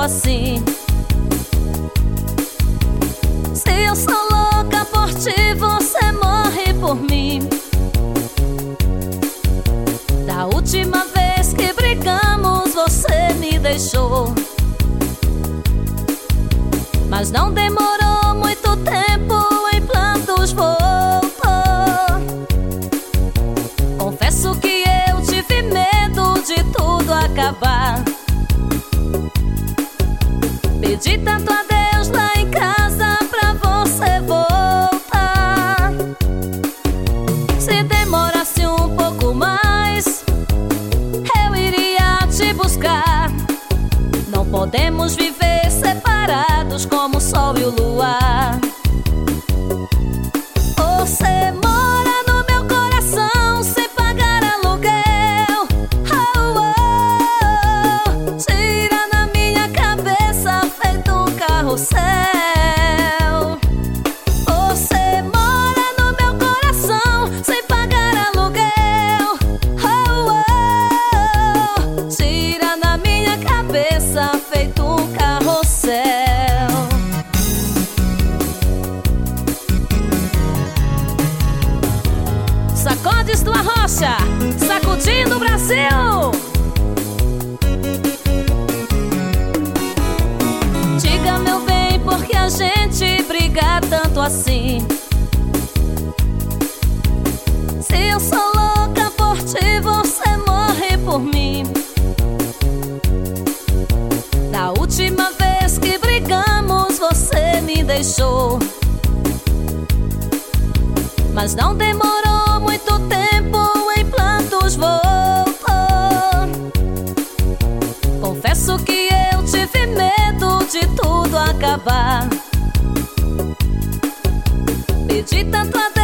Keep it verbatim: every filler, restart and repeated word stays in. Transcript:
assim. Se eu sou louca por ti, você morre por mim. Da última vez que brigamos, você me deixou, mas não demorou muito tempo, em plantos voltou. Confesso que eu tive medo de tudo acabar. Pedi tanto a Deus lá em casa pra você voltar. Se demorasse um pouco mais, eu iria te buscar. Não podemos viver separados como o sol e o luar. Você mora no meu coração sem pagar aluguel. Oh, oh, tira na minha cabeça feito um carrossel. Você mora no meu coração sem pagar aluguel. Oh, oh, tira na minha cabeça feito um carrossel. Sacodes do Arrocha, sacudindo o Brasil. Diga, meu bem, por que a gente briga tanto assim? Se eu sou louca por ti, você morre por mim. Da última vez que brigamos, você me deixou, mas não demorou muito tempo, em plantos voltou. Confesso que eu tive medo de tudo acabar. Pedi tanto a